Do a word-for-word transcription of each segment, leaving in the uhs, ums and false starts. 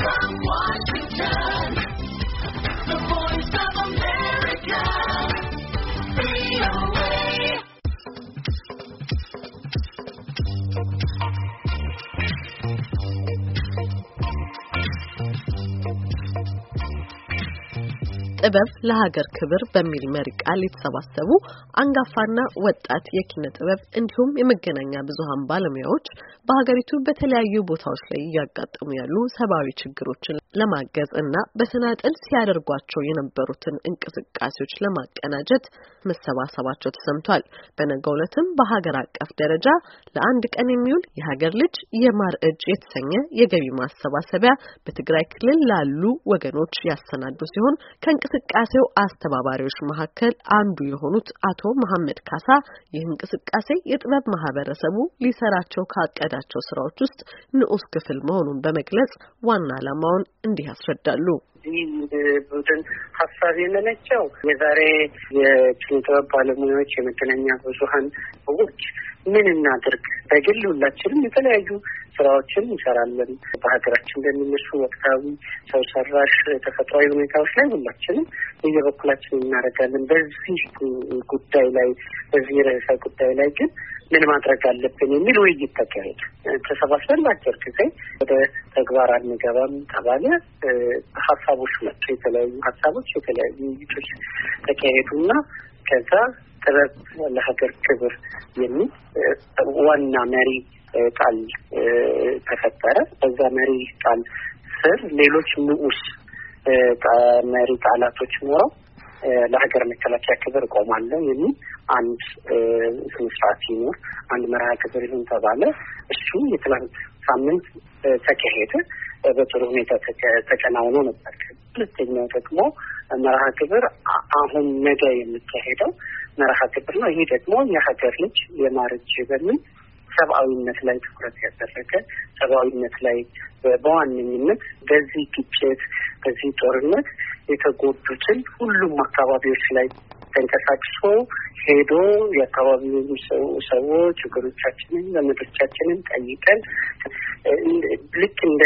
from Washington, the voice of America, V O A. ጥበብ ለሀገር ክብር በሚል መሪ ቃል የተሰባሰቡ አንጋፋና ወጣት የኪነ ጥበብ እንዲሁም የመገናኛ ብዙሃን ባለሙያዎች በሀገሪቱ በተለያዩ ቦታዎች ላይ ያጋጠሙ ያሉ ሰብአዊ ችግሮችን ለማገዝ እና በተናጠል ሲያደርጓቸው የነበሩትን እንቅስቃሴዎች ለማቀናጀት መሰባሰባቸው ተሰምቷል። በነገው ዕለትም በሀገር አቀፍ ደረጃ ለአንድ ቀን የሚውል የሀገር ልጅ የማር እጅ የተሰኘ የገቢ ማሰባሰቢያ በትግራይ ክልል ላሉ ወገኖች ያሰናዱ ሲሆን ከእንቅስቃሴው አስተባባሪዎች መካከል አንዱ የሆኑት አቶ መሐመድ ካሳ ይህ እንቅስቃሴ የጥበብ ማህበረሰቡ ሊሰራቸው ካቀዳቸው ስራዎች ውስጥ ንዑስ ክፍል መሆኑን በመግለጽ ዋና ዓላማውን እንዲህ ያስረዳሉ። ይህ ቡድን ሀሳብ የመነጨው የዛሬ የኪነ ጥበብ ባለሙያዎች የመገናኛ ብዙሃን ሰዎች ምን እናድርግ፣ በግል ሁላችንም የተለያዩ ስራዎችን እንሰራለን። በሀገራችን በሚነሱ ወቅታዊ ሰው ሰራሽ ተፈጥሯዊ ሁኔታዎች ላይ ሁላችንም በየበኩላችን እናደርጋለን። በዚህ ጉዳይ ላይ በዚህ ርዕሰ ጉዳይ ላይ ግን ምን ማድረግ አለብን የሚል ውይይት ተካሄደ። ተሰባስበን በአጭር ጊዜ ወደ ተግባር አንገባም ተባለ። ሀሳቦች መጡ። የተለያዩ ሀሳቦች የተለያዩ ውይይቶች ተካሄዱና ከዛ ጥበብ ለሀገር ክብር የሚል ዋና መሪ ቃል ተፈጠረ። በዛ መሪ ቃል ስር ሌሎች ንዑስ መሪ ቃላቶች ኖረው ለሀገር መከላከያ ክብር እቆማለሁ የሚል አንድ ስነስርዓት ይኖር፣ አንድ መርሃ ክብር ይሁን ተባለ። እሱ የትላንት ሳምንት ተካሄደ። በጥሩ ሁኔታ ተከናውኖ ነበር። ሁለተኛው ደግሞ መርሃ ክብር አሁን ነገ የሚካሄደው መርሃ ክብር ነው። ይህ ደግሞ የሀገር ልጅ የማር እጅ በሚል ሰብአዊነት ላይ ትኩረት ያደረገ ሰብአዊነት ላይ በዋነኝነት በዚህ ግጭት በዚህ ጦርነት የተጎዱትን ሁሉም አካባቢዎች ላይ ተንቀሳቅሶ ሄዶ የአካባቢውን ሰዎች ችግሮቻችንን ዘመዶቻችንን ጠይቀን ልክ እንደ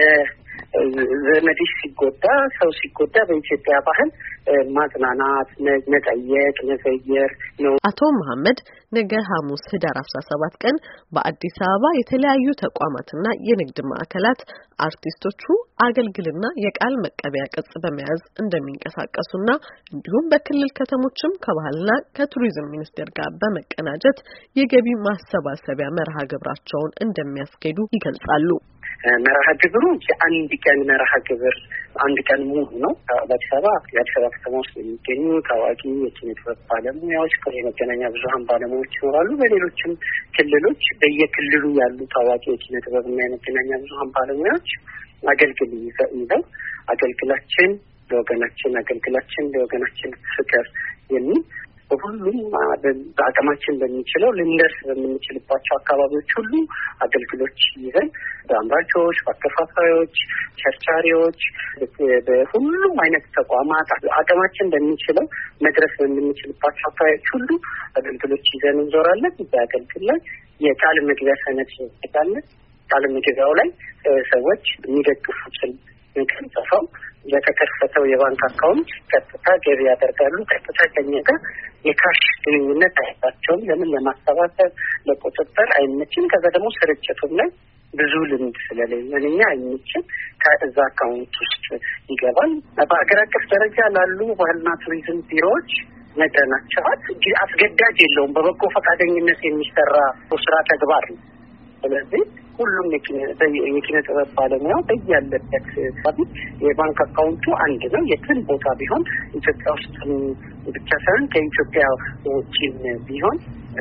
ዘመድሽ ሲጎዳ ሰው ሲጎዳ በኢትዮጵያ ባህል ማጽናናት፣ መጠየቅ፣ መዘየር ነው። አቶ መሐመድ ነገ ሐሙስ ህዳር አስራ ሰባት ቀን በአዲስ አበባ የተለያዩ ተቋማትና የንግድ ማዕከላት አርቲስቶቹ አገልግልና የቃል መቀበያ ቅጽ በመያዝ እንደሚንቀሳቀሱና እንዲሁም በክልል ከተሞችም ከባህልና ከቱሪዝም ሚኒስቴር ጋር በመቀናጀት የገቢ ማሰባሰቢያ መርሃ ግብራቸውን እንደሚያስኬዱ ይገልጻሉ። መርሃ ግብሩ የአንድ ቀን መርሃ ግብር አንድ ቀን ሙሉ ነው። በአዲስ አበባ የአዲስ አበባ ከተማ ውስጥ የሚገኙ ታዋቂ የኪነ ጥበብ ባለሙያዎች፣ የመገናኛ ብዙሃን ባለሙያዎች ይኖራሉ። በሌሎችም ክልሎች በየክልሉ ያሉ ታዋቂ የኪነ ጥበብና የመገናኛ ብዙሃን ባለሙያዎች አገልግል ይዘው አገልግላችን ለወገናችን አገልግላችን ለወገናችን ፍቅር የሚል በሁሉም በአቅማችን በሚችለው ልንደርስ በምንችልባቸው አካባቢዎች ሁሉ አገልግሎች ይዘን በአምራቾች፣ በአከፋፋዮች፣ ቸርቻሪዎች፣ በሁሉም አይነት ተቋማት አቅማችን በሚችለው መድረስ በምንችልባቸው አካባቢዎች ሁሉ አገልግሎች ይዘን እንዞራለን። በአገልግል ላይ የቃል መግቢያ ሰነድ ይታለን። ቃል መግቢያው ላይ ሰዎች የሚደግፉትን ምክር ጽፈው የተከፈተው የባንክ አካውንት ቀጥታ ገቢ ያደርጋሉ። ቀጥታ ከኛ ጋር የካሽ ግንኙነት አይባቸውም። ለምን ለማሰባሰብ ለቁጥጥር አይመችም። ከዛ ደግሞ ስርጭቱም ላይ ብዙ ልምድ ስለሌለን እኛ አይመችም። ከዛ አካውንት ውስጥ ይገባል። በአገር አቀፍ ደረጃ ላሉ ባህልና ቱሪዝም ቢሮዎች ነግረናቸዋል። አስገዳጅ የለውም። በበጎ ፈቃደኝነት የሚሰራ ስራ ተግባር ነው። ስለዚህ ሁሉም የኪነ ጥበብ ባለሙያው በያለበት የባንክ አካውንቱ አንድ ነው። የትን ቦታ ቢሆን ኢትዮጵያ ውስጥ ብቻ ሳይሆን ከኢትዮጵያ ውጭም ቢሆን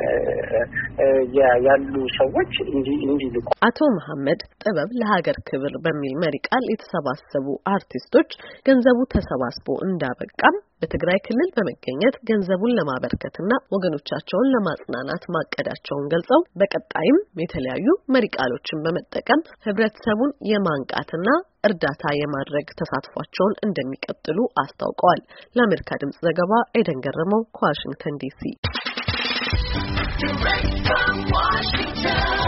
ያሉ ሰዎች እንዲልቁ። አቶ መሐመድ ጥበብ ለሀገር ክብር በሚል መሪ ቃል የተሰባሰቡ አርቲስቶች ገንዘቡ ተሰባስቦ እንዳበቃም በትግራይ ክልል በመገኘት ገንዘቡን ለማበርከትና ወገኖቻቸውን ለማጽናናት ማቀዳቸውን ገልጸው በቀጣይም የተለያዩ መሪ ቃሎችን በመጠቀም ህብረተሰቡን የማንቃትና እርዳታ የማድረግ ተሳትፏቸውን እንደሚቀጥሉ አስታውቀዋል። ለአሜሪካ ድምጽ ዘገባ ኤደን ገረመው ከዋሽንግተን ዲሲ። Direct from Washington.